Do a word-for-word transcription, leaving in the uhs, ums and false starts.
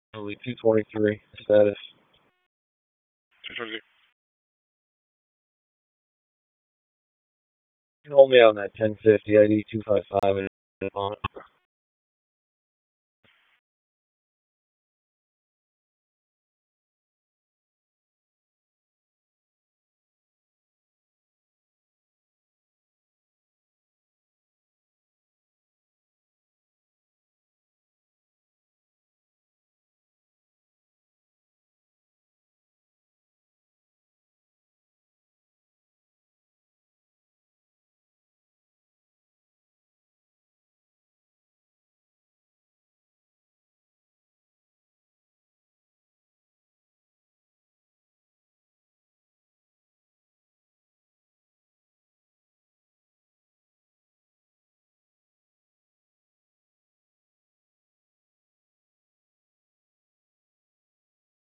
Only two twenty-three status. two twenty-three. You can hold me out on that ten fifty I D two five five and on it.